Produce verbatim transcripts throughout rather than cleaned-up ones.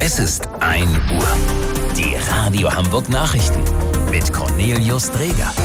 Es ist ein Uhr. Die Radio Hamburg Nachrichten mit Cornelius Dreger.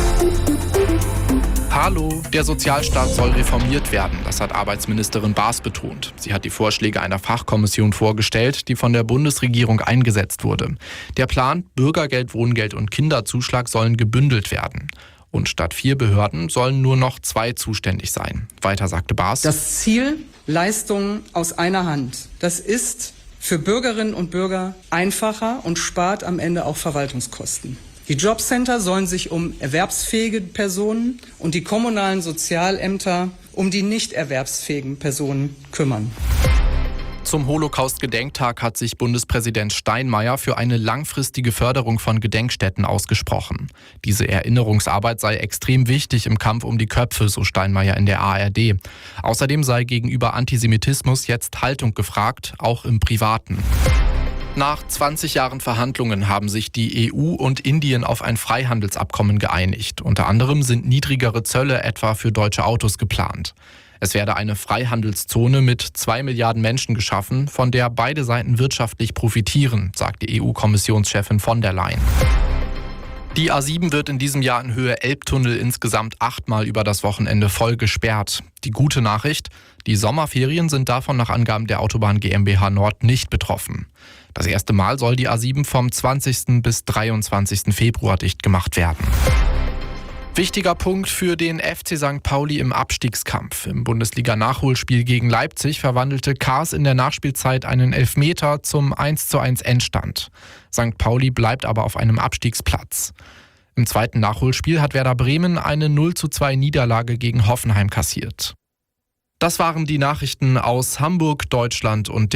Hallo, der Sozialstaat soll reformiert werden, das hat Arbeitsministerin Baas betont. Sie hat die Vorschläge einer Fachkommission vorgestellt, die von der Bundesregierung eingesetzt wurde. Der Plan, Bürgergeld, Wohngeld und Kinderzuschlag sollen gebündelt werden. Und statt vier Behörden sollen nur noch zwei zuständig sein. Weiter sagte Baas: Das Ziel, Leistungen aus einer Hand, das ist für Bürgerinnen und Bürger einfacher und spart am Ende auch Verwaltungskosten. Die Jobcenter sollen sich um erwerbsfähige Personen und die kommunalen Sozialämter um die nicht erwerbsfähigen Personen kümmern. Zum Holocaust-Gedenktag hat sich Bundespräsident Steinmeier für eine langfristige Förderung von Gedenkstätten ausgesprochen. Diese Erinnerungsarbeit sei extrem wichtig im Kampf um die Köpfe, so Steinmeier in der A R D. Außerdem sei gegenüber Antisemitismus jetzt Haltung gefragt, auch im Privaten. Nach zwanzig Jahren Verhandlungen haben sich die E U und Indien auf ein Freihandelsabkommen geeinigt. Unter anderem sind niedrigere Zölle etwa für deutsche Autos geplant. Es werde eine Freihandelszone mit zwei Milliarden Menschen geschaffen, von der beide Seiten wirtschaftlich profitieren, sagt die E U-Kommissionschefin von der Leyen. Die A sieben wird in diesem Jahr in Höhe Elbtunnel insgesamt achtmal über das Wochenende voll gesperrt. Die gute Nachricht: Die Sommerferien sind davon nach Angaben der Autobahn GmbH Nord nicht betroffen. Das erste Mal soll die A sieben vom zwanzigsten bis dreiundzwanzigsten Februar dicht gemacht werden. Wichtiger Punkt für den F C Sankt Pauli im Abstiegskampf. Im Bundesliga-Nachholspiel gegen Leipzig verwandelte Kaas in der Nachspielzeit einen Elfmeter zum eins zu eins Endstand. Sankt Pauli bleibt aber auf einem Abstiegsplatz. Im zweiten Nachholspiel hat Werder Bremen eine null zu zwei Niederlage gegen Hoffenheim kassiert. Das waren die Nachrichten aus Hamburg, Deutschland und der